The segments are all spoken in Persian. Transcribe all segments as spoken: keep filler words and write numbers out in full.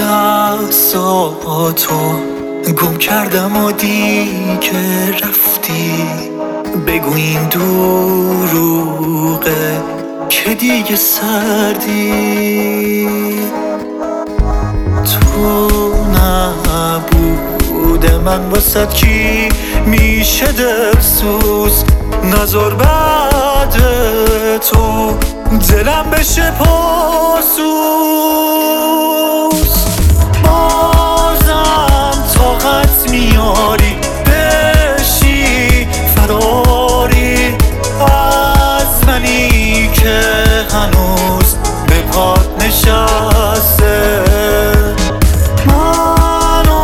لحظاتو گم کردم و دیگه رفتی. بگو این دروغه که دیگه سردی. تو نبوده من واسد کی میشه دلسوز. نذار بعد تو دلم بشه پاسوز. بازم طاقت میاری بشی فراری از منی که هنوز به پات نشسته. من و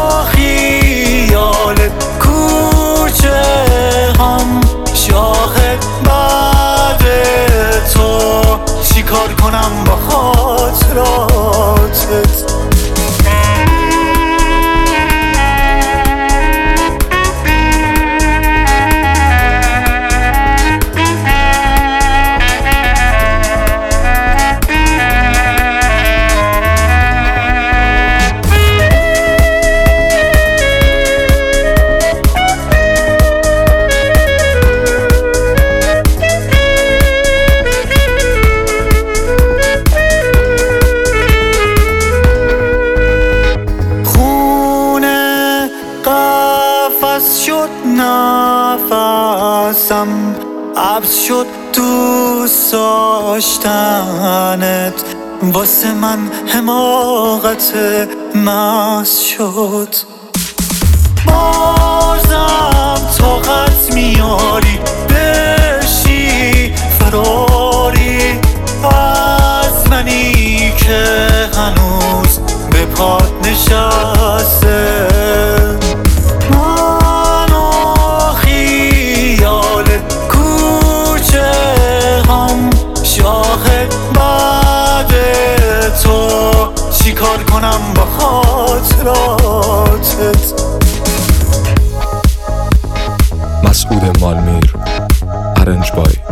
خیالت کوچه هم شاهد بعد تو چیکار کنم با خاطراتت. شد نفسم عبس شد دوست داشتنت. واسه من حماقت محض شد. بازم طاقت میاری بشی فراری از منی که هنوز به پات نشسته. چیکار کنم با خاطراتت. مسعود مالمیر، ارنج بای